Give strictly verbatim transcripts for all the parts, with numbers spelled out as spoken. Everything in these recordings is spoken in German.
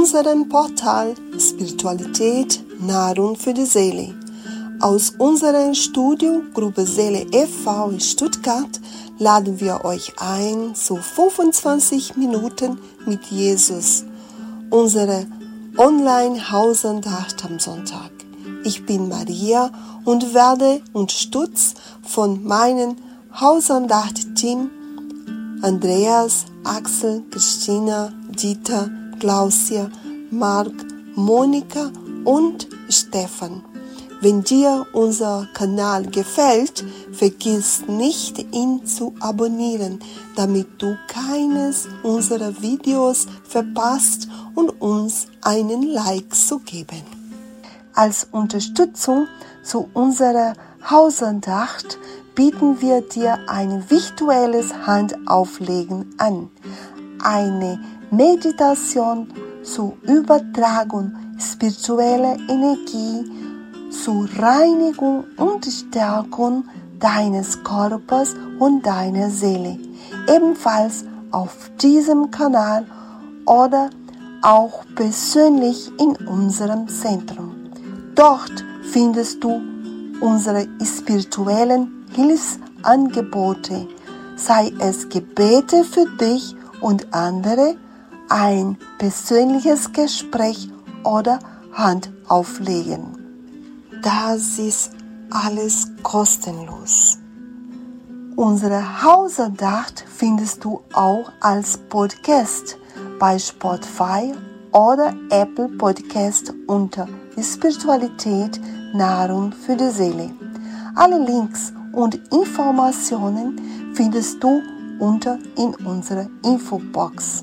unserem Portal Spiritualität, Nahrung für die Seele. Aus unserer Studio Gruppe Seele e V in Stuttgart laden wir euch ein zu fünfundzwanzig Minuten mit Jesus, unsere Online-Hausandacht am Sonntag. Ich bin Maria und werde unterstützt von meinem Hausandacht-Team Andreas, Axel, Christina, Dieter, Klausia, Marc, Monika und Stefan. Wenn dir unser Kanal gefällt, vergiss nicht, ihn zu abonnieren, damit du keines unserer Videos verpasst und uns einen Like zu geben. Als Unterstützung zu unserer Hausandacht bieten wir dir ein virtuelles Handauflegen an. Eine Meditation zur Übertragung spiritueller Energie, zur Reinigung und Stärkung deines Körpers und deiner Seele. Ebenfalls auf diesem Kanal oder auch persönlich in unserem Zentrum. Dort findest du unsere spirituellen Hilfsangebote, sei es Gebete für dich und andere, ein persönliches Gespräch oder Handauflegen. Das ist alles kostenlos. Unsere Hausandacht findest du auch als Podcast bei Spotify oder Apple Podcast unter Spiritualität, Nahrung für die Seele. Alle Links und Informationen findest du unter in unserer Infobox.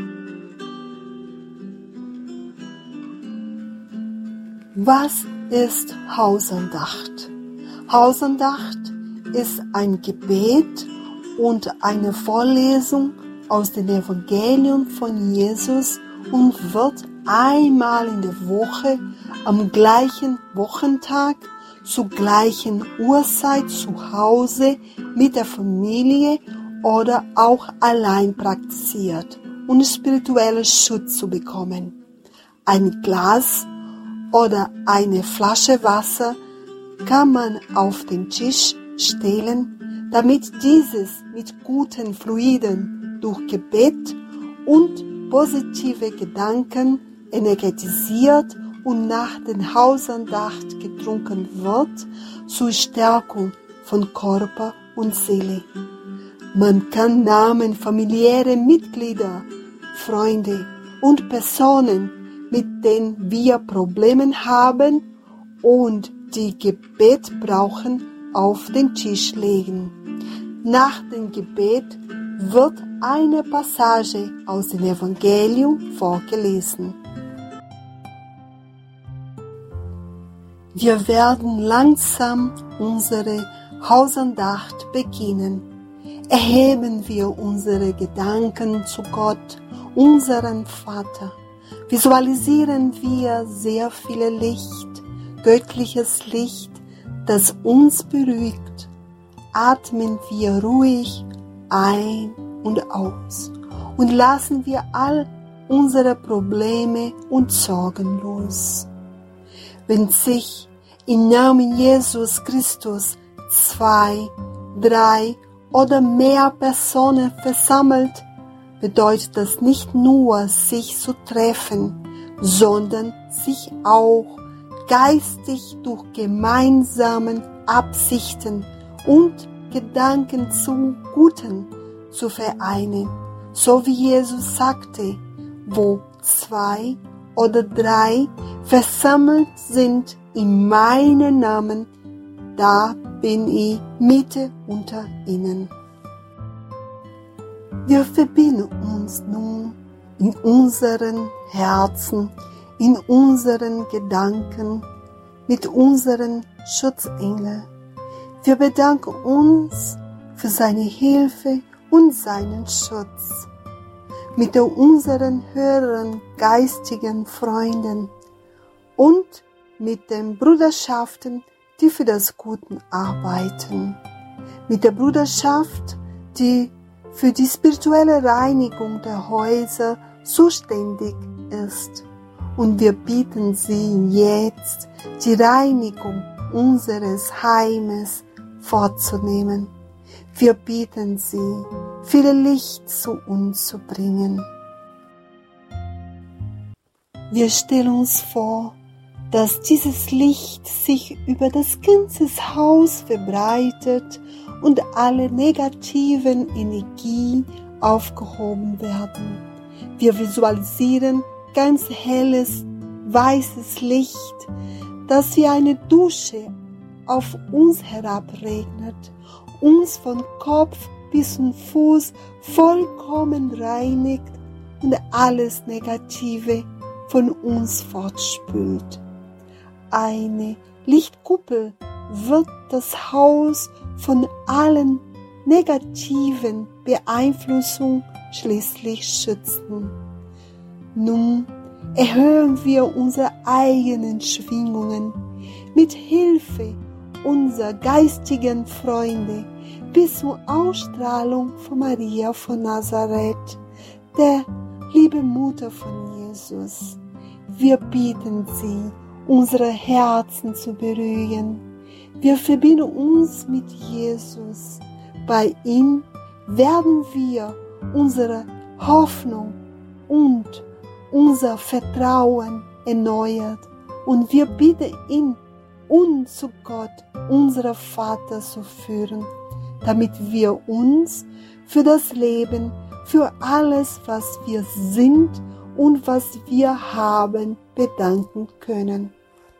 Was ist Hausandacht? Hausandacht ist ein Gebet und eine Vorlesung aus dem Evangelium von Jesus und wird einmal in der Woche am gleichen Wochentag zur gleichen Uhrzeit zu Hause mit der Familie oder auch allein praktiziert, um spirituellen Schutz zu bekommen. Ein Glas oder eine Flasche Wasser kann man auf den Tisch stellen, damit dieses mit guten Fluiden durch Gebet und positive Gedanken energetisiert und nach der Hausandacht getrunken wird, zur Stärkung von Körper und Seele. Man kann Namen familiäre Mitglieder, Freunde und Personen, mit denen wir Probleme haben und die Gebet brauchen, auf den Tisch legen. Nach dem Gebet wird eine Passage aus dem Evangelium vorgelesen. Wir werden langsam unsere Hausandacht beginnen. Erheben wir unsere Gedanken zu Gott, unserem Vater. Visualisieren wir sehr viel Licht, göttliches Licht, das uns beruhigt. Atmen wir ruhig ein und aus und lassen wir all unsere Probleme und Sorgen los. Wenn sich im Namen Jesus Christus zwei, drei oder mehr Personen versammelt, bedeutet das nicht nur, sich zu treffen, sondern sich auch geistig durch gemeinsame Absichten und Gedanken zum Guten zu vereinen. So wie Jesus sagte, wo zwei oder drei versammelt sind in meinem Namen, da bin ich Mitte unter ihnen. Wir verbinden uns nun in unseren Herzen, in unseren Gedanken mit unseren Schutzengeln. Wir bedanken uns für seine Hilfe und seinen Schutz. Mit unseren höheren geistigen Freunden und mit den Bruderschaften, die für das Gute arbeiten. Mit der Bruderschaft, die für die spirituelle Reinigung der Häuser zuständig ist. und wir bitten Sie jetzt, die Reinigung unseres Heimes vorzunehmen. Wir bitten Sie, viel Licht zu uns zu bringen. Wir stellen uns vor, dass dieses Licht sich über das ganze Haus verbreitet und alle negativen Energien aufgehoben werden. Wir visualisieren ganz helles, weißes Licht, das wie eine Dusche auf uns herabregnet, uns von Kopf bis zum Fuß vollkommen reinigt und alles Negative von uns fortspült. Eine Lichtkuppel wird das Haus von allen negativen Beeinflussungen schließlich schützen. Nun erhöhen wir unsere eigenen Schwingungen mit Hilfe unserer geistigen Freunde bis zur Ausstrahlung von Maria von Nazareth, der liebe Mutter von Jesus. Wir bitten Sie, unsere Herzen zu beruhigen. Wir verbinden uns mit Jesus. Bei ihm werden wir unsere Hoffnung und unser Vertrauen erneuert und wir bitten ihn, uns zu Gott, unserem Vater, zu führen, damit wir uns für das Leben, für alles, was wir sind und was wir haben, bedanken können.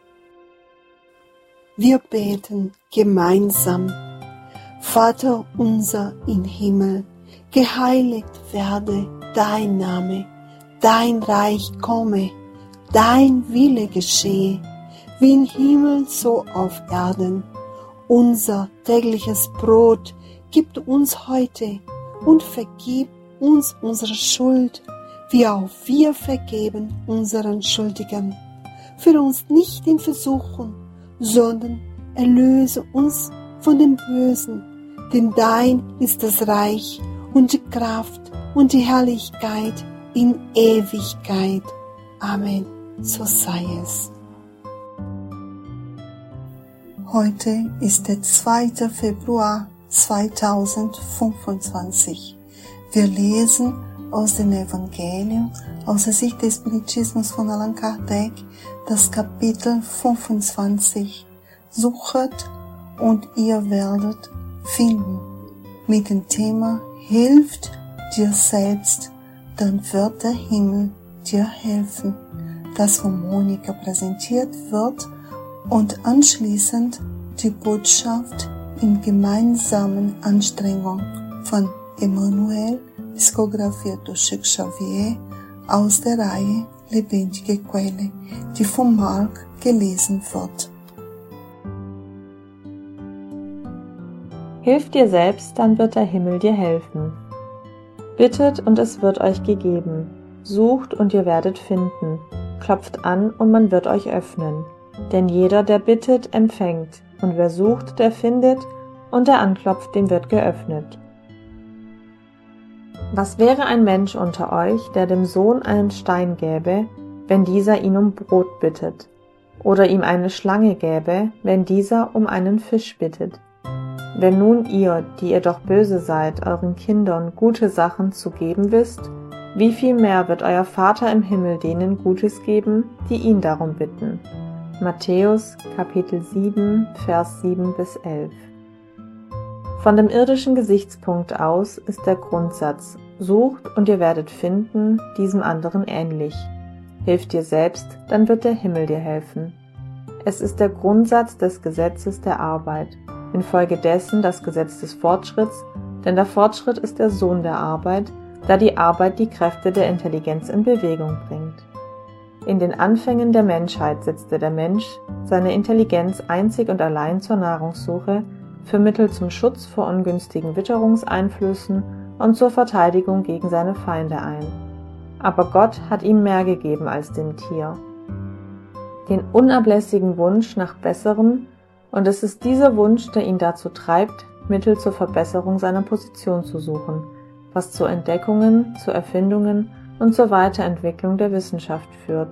Wir beten gemeinsam. Vater unser im Himmel, geheiligt werde dein Name, dein Reich komme, dein Wille geschehe, wie im Himmel so auf Erden. Unser tägliches Brot gib uns heute und vergib uns unsere Schuld, wie auch wir vergeben unseren Schuldigen. Führe uns nicht in Versuchung, sondern erlöse uns von dem Bösen, denn dein ist das Reich und die Kraft und die Herrlichkeit in Ewigkeit. Amen. So sei es. Heute ist der zweite Februar zweitausendfünfundzwanzig. Wir lesen aus dem Evangelium, aus der Sicht des Spiritismus von Allan Kardec, das Kapitel fünfundzwanzig. Suchet und ihr werdet finden. Mit dem Thema Hilft dir selbst, dann wird der Himmel dir helfen, das von Monika präsentiert wird und anschließend die Botschaft in gemeinsamen Anstrengung von Emmanuel, psichografiert durch Chico Xavier, aus der Reihe Lebendige Quelle, die von Mark gelesen wird. Hilft dir selbst, dann wird der Himmel dir helfen. Bittet und es wird euch gegeben. Sucht und ihr werdet finden. Klopft an und man wird euch öffnen. Denn jeder, der bittet, empfängt. Und wer sucht, der findet. Und der anklopft, dem wird geöffnet. Was wäre ein Mensch unter euch, der dem Sohn einen Stein gäbe, wenn dieser ihn um Brot bittet? Oder ihm eine Schlange gäbe, wenn dieser um einen Fisch bittet? Wenn nun ihr, die ihr doch böse seid, euren Kindern gute Sachen zu geben wisst, wie viel mehr wird euer Vater im Himmel denen Gutes geben, die ihn darum bitten. Matthäus, Kapitel sieben, Vers sieben bis elf. Von dem irdischen Gesichtspunkt aus ist der Grundsatz, sucht und ihr werdet finden, diesem anderen ähnlich. Hilft dir selbst, dann wird der Himmel dir helfen. Es ist der Grundsatz des Gesetzes der Arbeit, infolgedessen das Gesetz des Fortschritts, denn der Fortschritt ist der Sohn der Arbeit, da die Arbeit die Kräfte der Intelligenz in Bewegung bringt. In den Anfängen der Menschheit setzte der Mensch seine Intelligenz einzig und allein zur Nahrungssuche, für Mittel zum Schutz vor ungünstigen Witterungseinflüssen und zur Verteidigung gegen seine Feinde ein. Aber Gott hat ihm mehr gegeben als dem Tier. Den unablässigen Wunsch nach Besserem, und es ist dieser Wunsch, der ihn dazu treibt, Mittel zur Verbesserung seiner Position zu suchen, was zu Entdeckungen, zu Erfindungen und zur Weiterentwicklung der Wissenschaft führt,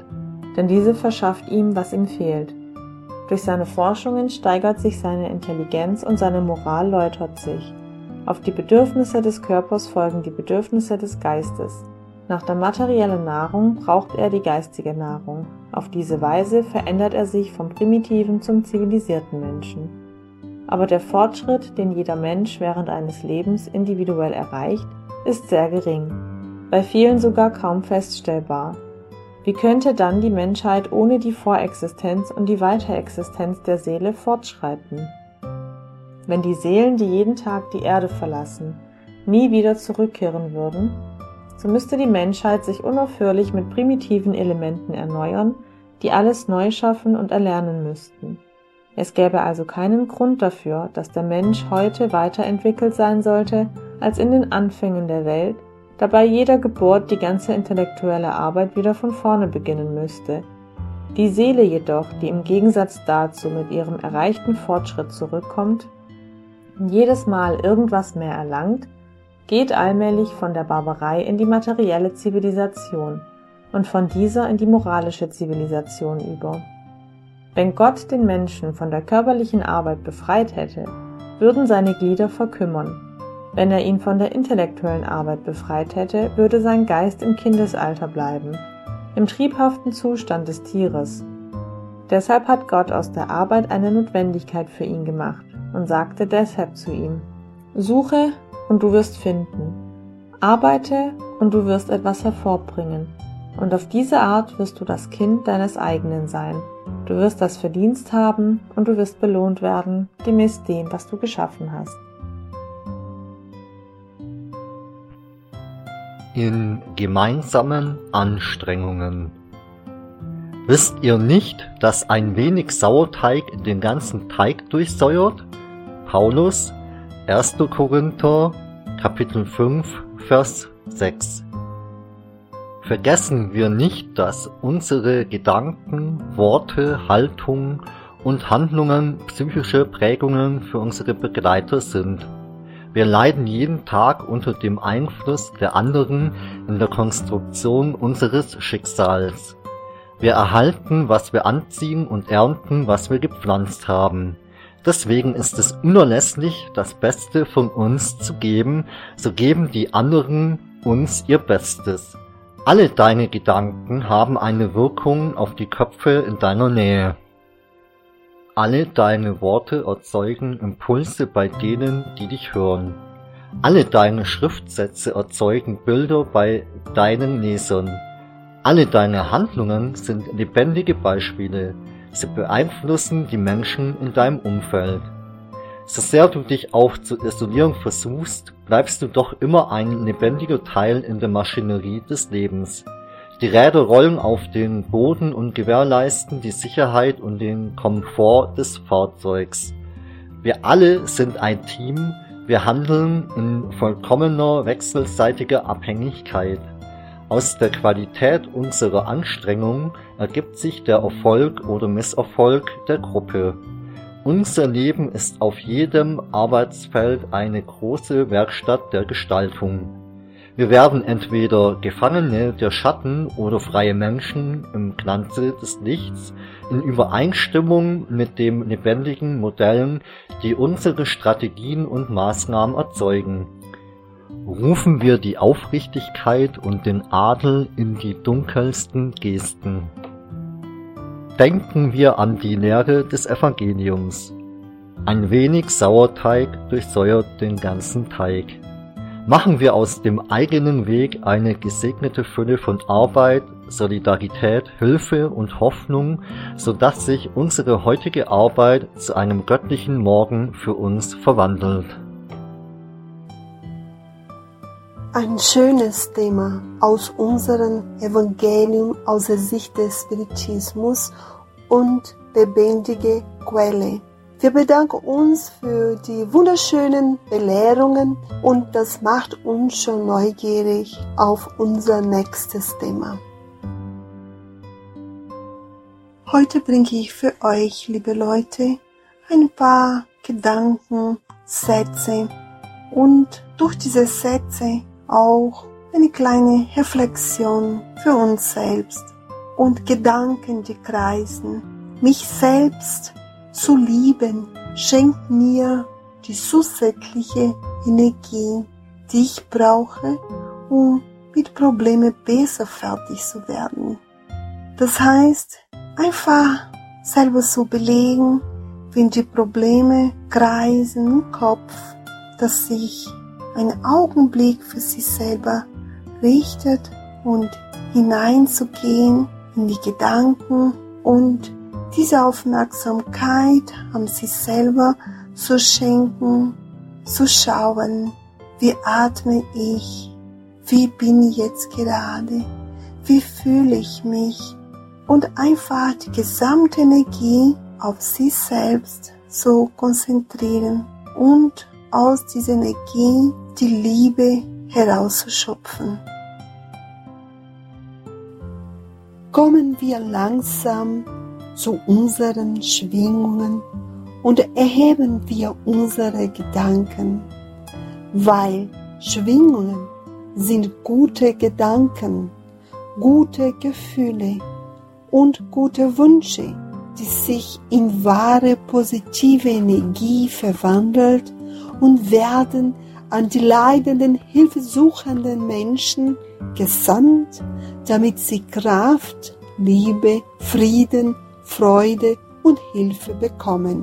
denn diese verschafft ihm, was ihm fehlt. Durch seine Forschungen steigert sich seine Intelligenz und seine Moral läutert sich. Auf die Bedürfnisse des Körpers folgen die Bedürfnisse des Geistes. Nach der materiellen Nahrung braucht er die geistige Nahrung. Auf diese Weise verändert er sich vom primitiven zum zivilisierten Menschen. Aber der Fortschritt, den jeder Mensch während eines Lebens individuell erreicht, ist sehr gering, bei vielen sogar kaum feststellbar. Wie könnte dann die Menschheit ohne die Vorexistenz und die Weiterexistenz der Seele fortschreiten? Wenn die Seelen, die jeden Tag die Erde verlassen, nie wieder zurückkehren würden, so müsste die Menschheit sich unaufhörlich mit primitiven Elementen erneuern, die alles neu schaffen und erlernen müssten. Es gäbe also keinen Grund dafür, dass der Mensch heute weiterentwickelt sein sollte als in den Anfängen der Welt, da bei jeder Geburt die ganze intellektuelle Arbeit wieder von vorne beginnen müsste. Die Seele jedoch, die im Gegensatz dazu mit ihrem erreichten Fortschritt zurückkommt und jedes Mal irgendwas mehr erlangt, geht allmählich von der Barbarei in die materielle Zivilisation und von dieser in die moralische Zivilisation über. Wenn Gott den Menschen von der körperlichen Arbeit befreit hätte, würden seine Glieder verkümmern. Wenn er ihn von der intellektuellen Arbeit befreit hätte, würde sein Geist im Kindesalter bleiben, im triebhaften Zustand des Tieres. Deshalb hat Gott aus der Arbeit eine Notwendigkeit für ihn gemacht und sagte deshalb zu ihm: Suche und du wirst finden, arbeite und du wirst etwas hervorbringen, und auf diese Art wirst du das Kind deines eigenen sein. Du wirst das Verdienst haben und du wirst belohnt werden, gemäß dem, was du geschaffen hast. In gemeinsamen Anstrengungen. Wisst ihr nicht, dass ein wenig Sauerteig den ganzen Teig durchsäuert? Paulus, erster Korinther, Kapitel fünf, Vers sechs. Vergessen wir nicht, dass unsere Gedanken, Worte, Haltung und Handlungen psychische Prägungen für unsere Begleiter sind. Wir leiden jeden Tag unter dem Einfluss der anderen in der Konstruktion unseres Schicksals. Wir erhalten, was wir anziehen und ernten, was wir gepflanzt haben. Deswegen ist es unerlässlich, das Beste von uns zu geben, so geben die anderen uns ihr Bestes. Alle deine Gedanken haben eine Wirkung auf die Köpfe in deiner Nähe. Alle deine Worte erzeugen Impulse bei denen, die dich hören. Alle deine Schriftsätze erzeugen Bilder bei deinen Lesern. Alle deine Handlungen sind lebendige Beispiele. Sie beeinflussen die Menschen in deinem Umfeld. So sehr du dich auch zu isolieren versuchst, bleibst du doch immer ein lebendiger Teil in der Maschinerie des Lebens. Die Räder rollen auf den Boden und gewährleisten die Sicherheit und den Komfort des Fahrzeugs. Wir alle sind ein Team, wir handeln in vollkommener wechselseitiger Abhängigkeit. Aus der Qualität unserer Anstrengung ergibt sich der Erfolg oder Misserfolg der Gruppe. Unser Leben ist auf jedem Arbeitsfeld eine große Werkstatt der Gestaltung. Wir werden entweder Gefangene der Schatten oder freie Menschen im Glanze des Lichts in Übereinstimmung mit den lebendigen Modellen, die unsere Strategien und Maßnahmen erzeugen. Rufen wir die Aufrichtigkeit und den Adel in die dunkelsten Gesten. Denken wir an die Lehre des Evangeliums. Ein wenig Sauerteig durchsäuert den ganzen Teig. Machen wir aus dem eigenen Weg eine gesegnete Fülle von Arbeit, Solidarität, Hilfe und Hoffnung, sodass sich unsere heutige Arbeit zu einem göttlichen Morgen für uns verwandelt. Ein schönes Thema aus unserem Evangelium aus der Sicht des Spiritismus und lebendige Quelle. Wir bedanken uns für die wunderschönen Belehrungen und das macht uns schon neugierig auf unser nächstes Thema. Heute bringe ich für euch, liebe Leute, ein paar Gedanken, Sätze und durch diese Sätze auch eine kleine Reflexion für uns selbst und Gedanken, die kreisen. Mich selbst zu lieben, schenkt mir die zusätzliche Energie, die ich brauche, um mit Problemen besser fertig zu werden. Das heißt, einfach selber zu belegen, wenn die Probleme kreisen im Kopf, dass sich ein Augenblick für sich selber richtet und hineinzugehen in die Gedanken und diese Aufmerksamkeit an sich selber zu schenken, zu schauen, wie atme ich, wie bin ich jetzt gerade, wie fühle ich mich und einfach die gesamte Energie auf sich selbst zu konzentrieren und aus dieser Energie die Liebe herauszuschöpfen. Kommen wir langsam zu unseren Schwingungen und erheben wir unsere Gedanken, weil Schwingungen sind gute Gedanken, gute Gefühle und gute Wünsche, die sich in wahre positive Energie verwandelt und werden an die leidenden, hilfesuchenden Menschen gesandt, damit sie Kraft, Liebe, Frieden, Freude und Hilfe bekommen.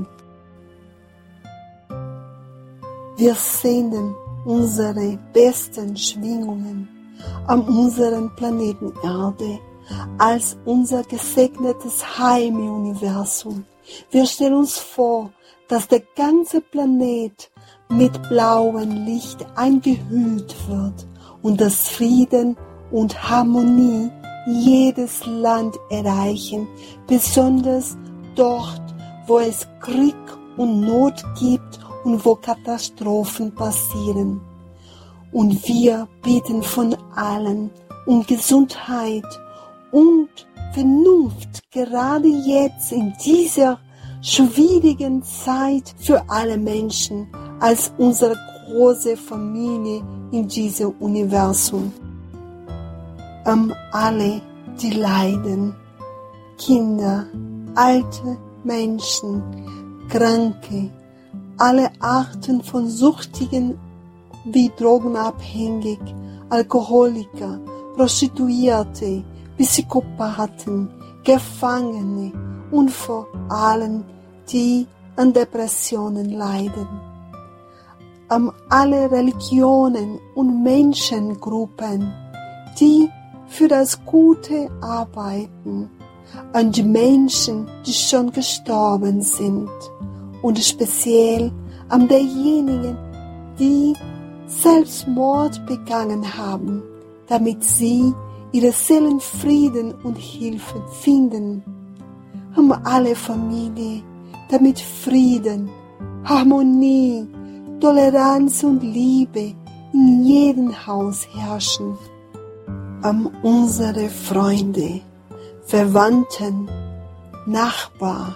Wir senden unsere besten Schwingungen an unseren Planeten Erde als unser gesegnetes Heim im Universum. Wir stellen uns vor, dass der ganze Planet mit blauem Licht eingehüllt wird und dass Frieden und Harmonie jedes Land erreichen, besonders dort, wo es Krieg und Not gibt und wo Katastrophen passieren. Und wir beten von allen um Gesundheit und Vernunft, gerade jetzt in dieser schwierigen Zeit für alle Menschen, als unsere große Familie in diesem Universum. Um alle, die leiden, Kinder, alte Menschen, Kranke, alle Arten von Süchtigen wie Drogenabhängig, Alkoholiker, Prostituierte, Psychopathen, Gefangene und vor allem die an Depressionen leiden. An alle Religionen und Menschengruppen, die für das Gute arbeiten, an die Menschen, die schon gestorben sind und speziell an diejenigen, die Selbstmord begangen haben, damit sie ihre Seelenfrieden und Hilfe finden. An alle Familien, damit Frieden, Harmonie, Toleranz und Liebe in jedem Haus herrschen. An unsere Freunde, Verwandten, Nachbarn,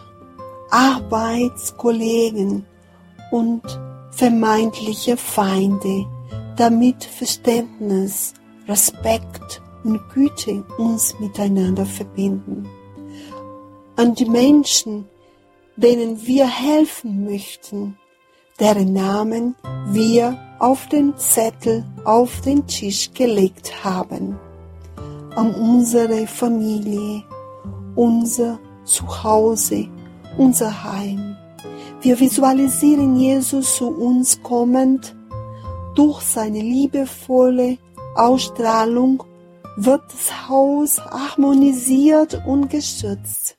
Arbeitskollegen und vermeintliche Feinde, damit Verständnis, Respekt und Güte uns miteinander verbinden. An die Menschen, denen wir helfen möchten, deren Namen wir auf den Zettel auf den Tisch gelegt haben. An unsere Familie, unser Zuhause, unser Heim. Wir visualisieren Jesus zu uns kommend. Durch seine liebevolle Ausstrahlung wird das Haus harmonisiert und geschützt.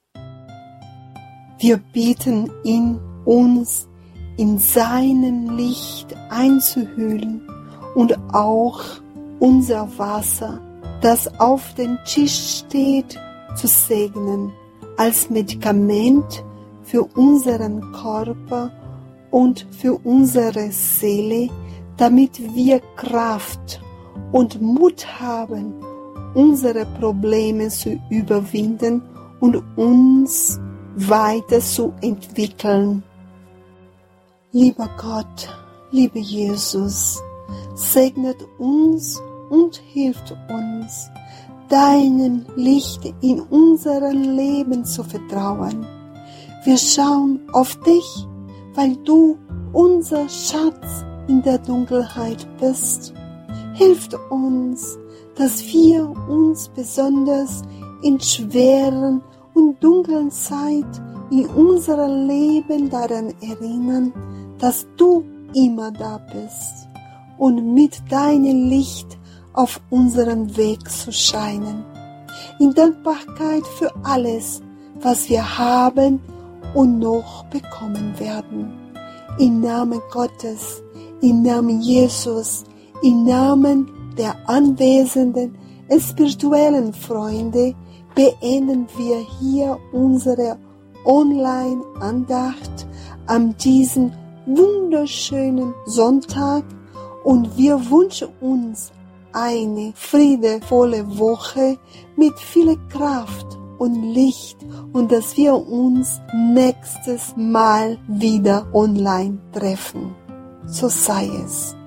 Wir bitten ihn, uns in seinem Licht einzuhüllen und auch unser Wasser, das auf dem Tisch steht, zu segnen, als Medikament für unseren Körper und für unsere Seele, damit wir Kraft und Mut haben, unsere Probleme zu überwinden und uns weiterzuentwickeln. Lieber Gott, lieber Jesus, segnet uns und hilft uns, deinem Licht in unserem Leben zu vertrauen. Wir schauen auf dich, weil du unser Schatz in der Dunkelheit bist. Hilf uns, dass wir uns besonders in schweren und dunklen Zeit in unserem Leben daran erinnern, dass du immer da bist und mit deinem Licht auf unserem Weg zu scheinen. In Dankbarkeit für alles, was wir haben und noch bekommen werden. Im Namen Gottes, im Namen Jesus, im Namen der anwesenden spirituellen Freunde beenden wir hier unsere Online-Andacht an diesem wunderschönen Sonntag und wir wünschen uns eine friedevolle Woche mit viel Kraft und Licht und dass wir uns nächstes Mal wieder online treffen. So sei es.